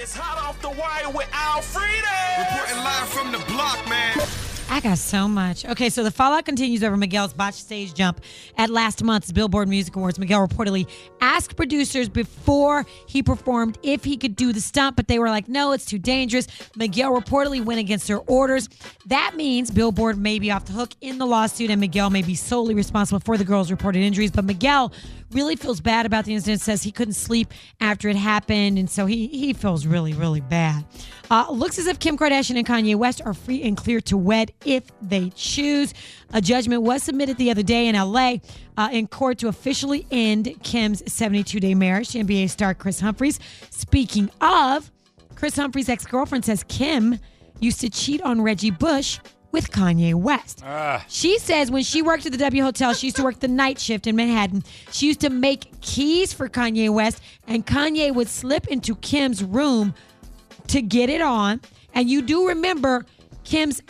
It's hot off the wire with Alfreda. Reporting live from the block, man. I got so much. Okay, so the fallout continues over Miguel's botched stage jump at last month's Billboard Music Awards. Miguel reportedly asked producers before he performed if he could do the stunt, but they were like, no, it's too dangerous. Miguel reportedly went against their orders. That means Billboard may be off the hook in the lawsuit, and Miguel may be solely responsible for the girl's reported injuries. But Miguel really feels bad about the incident, says he couldn't sleep after it happened, and so he feels really, really bad. Looks as if Kim Kardashian and Kanye West are free and clear to wed if they choose. A judgment was submitted the other day in L.A. In court to officially end Kim's 72-day marriage to NBA star Kris Humphries. Speaking of, Kris Humphries' ex-girlfriend says Kim used to cheat on Reggie Bush with Kanye West. She says when she worked at the W Hotel, she used to work the night shift in Manhattan. She used to make keys for Kanye West, and Kanye would slip into Kim's room to get it on. And you do remember Kanye's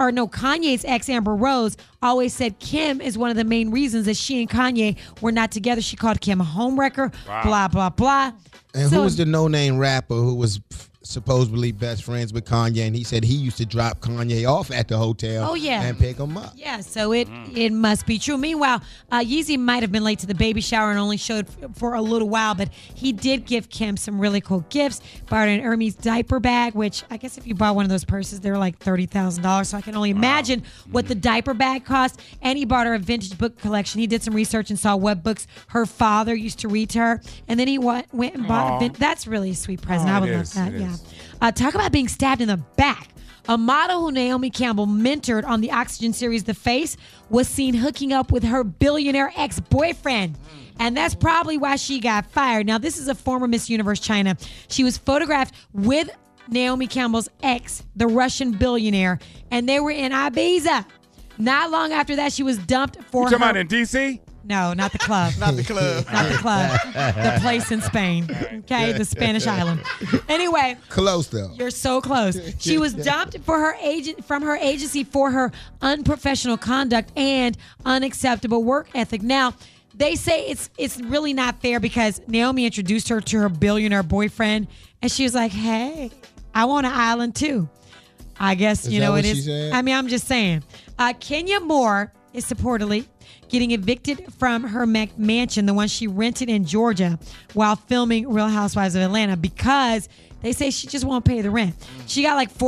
ex, Amber Rose, always said Kim is one of the main reasons that she and Kanye were not together. She called Kim a homewrecker, blah, blah, blah. And who was the no-name rapper who was supposedly best friends with Kanye, and he said he used to drop Kanye off at the hotel and pick him up. Yeah, so it must be true. Meanwhile, Yeezy might have been late to the baby shower and only showed for a little while, but he did give Kim some really cool gifts. Bought an Hermes diaper bag, which I guess if you bought one of those purses, they're like $30,000, so I can only imagine what the diaper bag cost. And he bought her a vintage book collection. He did some research and saw what books her father used to read to her, and then he went and bought that's really a sweet present. I would love that, yeah. Talk about being stabbed in the back. A model who Naomi Campbell mentored on the Oxygen series The Face was seen hooking up with her billionaire ex-boyfriend. And that's probably why she got fired. Now, this is a former Miss Universe China. She was photographed with Naomi Campbell's ex, the Russian billionaire, and they were in Ibiza. Not long after that, she was dumped for You talking about in D.C.? No, not the club. Not the club. Not the club. The place in Spain. Okay, the Spanish island. Anyway. Close, though. You're so close. She was dumped from her agency for her unprofessional conduct and unacceptable work ethic. Now, they say it's really not fair because Naomi introduced her to her billionaire boyfriend, and she was like, hey, I want an island too. I guess, Is that what it she is. said? I mean, I'm just saying. Kenya Moore is supportedly getting evicted from her mansion, the one she rented in Georgia, while filming Real Housewives of Atlanta because they say she just won't pay the rent. She got like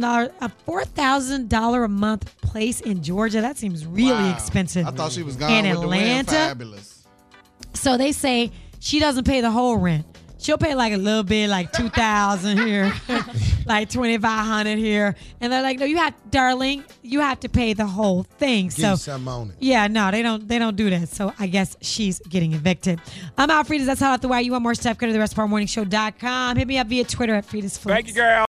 $4,000 a month place in Georgia. That seems really expensive. I thought she was gone in with Atlanta. The wind. Fabulous. So they say she doesn't pay the whole rent. She'll pay like a little bit, like $2,000 here, like $2,500 here, and they're like, "No, you have to pay the whole thing." Give you something on it. Yeah, no, they don't do that. So I guess she's getting evicted. I'm Alfreda. That's Hot Off the Wire. You want more stuff? Go to therestofouarmorningshow.com. Hit me up via Twitter at Freda's Flicks. Thank you, girl.